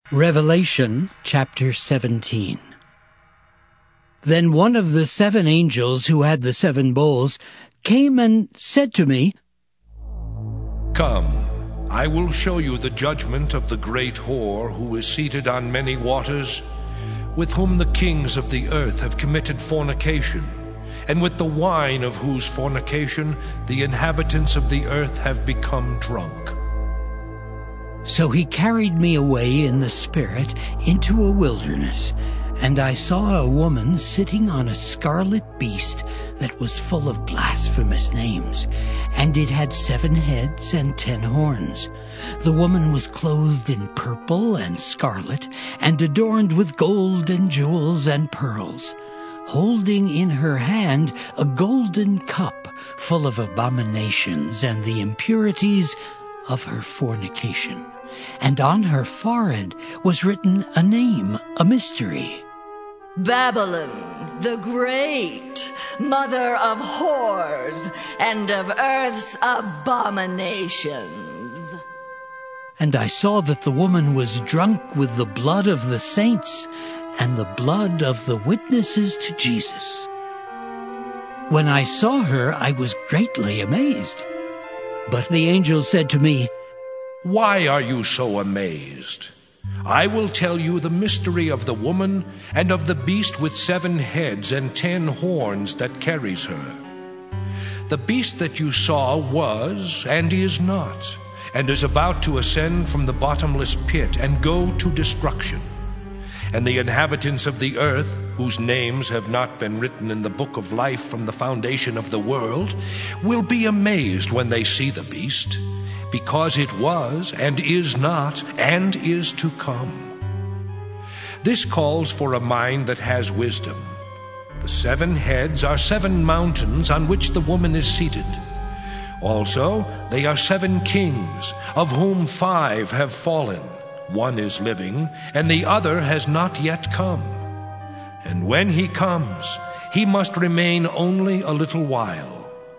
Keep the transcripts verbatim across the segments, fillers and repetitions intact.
Revelation chapter seventeen. Then one of the seven angels who had the seven bowls came and said to me, "Come, I will show you the judgment of the great whore who is seated on many waters, with whom the kings of the earth have committed fornication, and with the wine of whose fornication the inhabitants of the earth have become drunk." So he carried me away in the Spirit into a wilderness, and I saw a woman sitting on a scarlet beast that was full of blasphemous names, and it had seven heads and ten horns. The woman was clothed in purple and scarlet, and adorned with gold and jewels and pearls, holding in her hand a golden cup full of abominations and the impurities of her fornication. And on her forehead was written a name, a mystery: Babylon the Great, mother of whores and of earth's abominations. And I saw that the woman was drunk with the blood of the saints and the blood of the witnesses to Jesus. When I saw her, I was greatly amazed. But the angel said to me, "Why are you so amazed? I will tell you the mystery of the woman and of the beast with seven heads and ten horns that carries her. The beast that you saw was and is not, and is about to ascend from the bottomless pit and go to destruction. And the inhabitants of the earth, whose names have not been written in the book of life from the foundation of the world, will be amazed when they see the beast, because it was and is not and is to come. This calls for a mind that has wisdom. The seven heads are seven mountains on which the woman is seated. Also, they are seven kings, of whom five have fallen. One is living, and the other has not yet come. And when he comes, he must remain only a little while.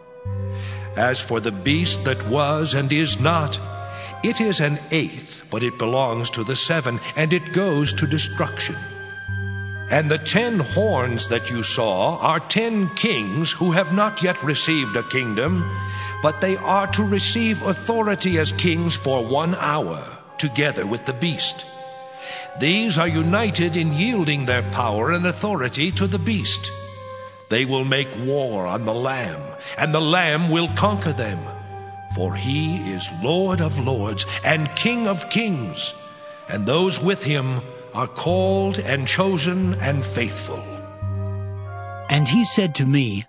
As for the beast that was and is not, it is an eighth, but it belongs to the seven, and it goes to destruction. And the ten horns that you saw are ten kings who have not yet received a kingdom, but they are to receive authority as kings for one hour, together with the beast. These are united in yielding their power and authority to the beast. They will make war on the Lamb, and the Lamb will conquer them. For he is Lord of lords and King of kings, and those with him are called and chosen and faithful. And he said to me,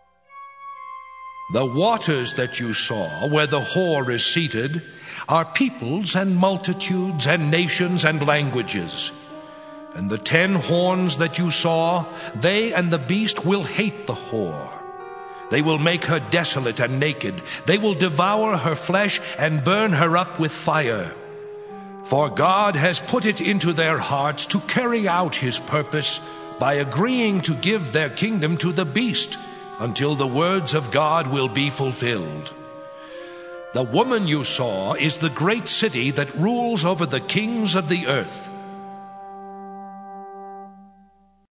"The waters that you saw where the whore is seated are peoples and multitudes and nations and languages. And the ten horns that you saw, they and the beast will hate the whore. They will make her desolate and naked. They will devour her flesh and burn her up with fire. For God has put it into their hearts to carry out his purpose by agreeing to give their kingdom to the beast until the words of God will be fulfilled. The woman you saw is the great city that rules over the kings of the earth.